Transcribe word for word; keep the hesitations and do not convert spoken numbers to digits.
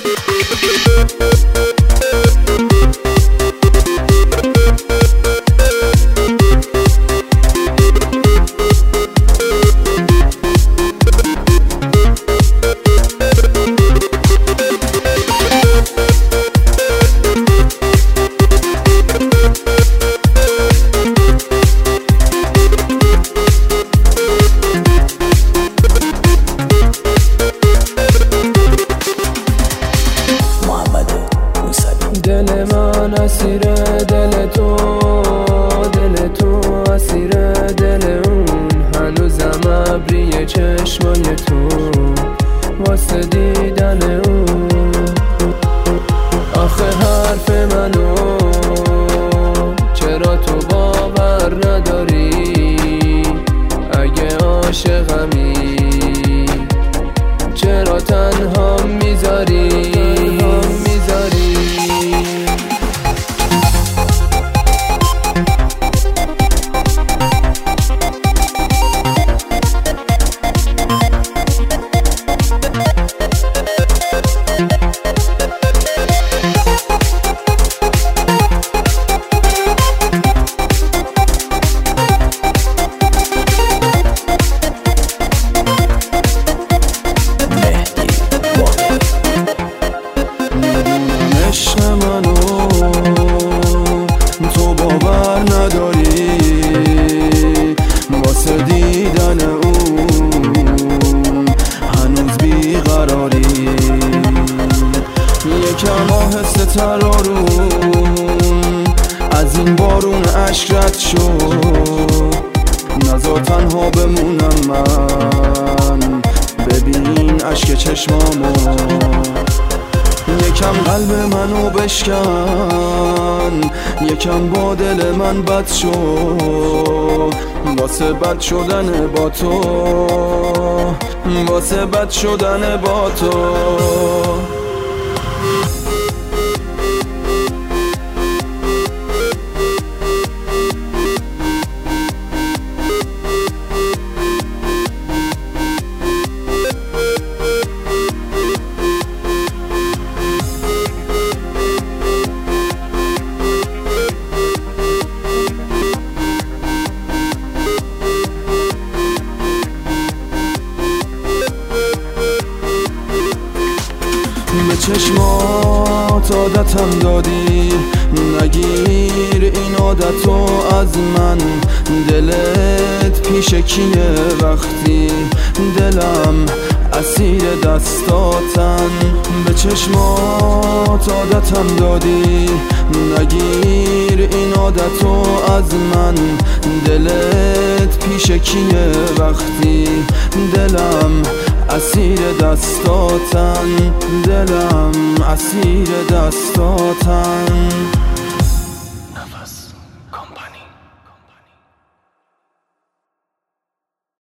دل من اسیر دل تو، دل تو اسیر دل اون، هنوزم ابری چشمای تو واسه دیدن اون. آخه حرف منو چرا تو باور نداری؟ اگه عاشقمی چرا تنها میذاری؟ تو باور نداری واسه دیدن اون، هنوز بیقراری. یکم آهسته تر آروم از این بارون عشق رد شو، نذار تنها بمونم من، ببین عشق چشمامو. یکم قلب منو بشکن، یکم با دل من بد شو، واسه بد شدن با تو، واسه بد شدن با تو. به چشمات عادتم دادی، نگیر این عادتو از من. دلت پیش کیه وقتی دلم اسیر دستاتن؟ به چشمات عادتم دادی، نگیر این عادتو از من. دلت پیش کیه وقتی دلم اسیر دستاتن، دلم اسیر دستاتن.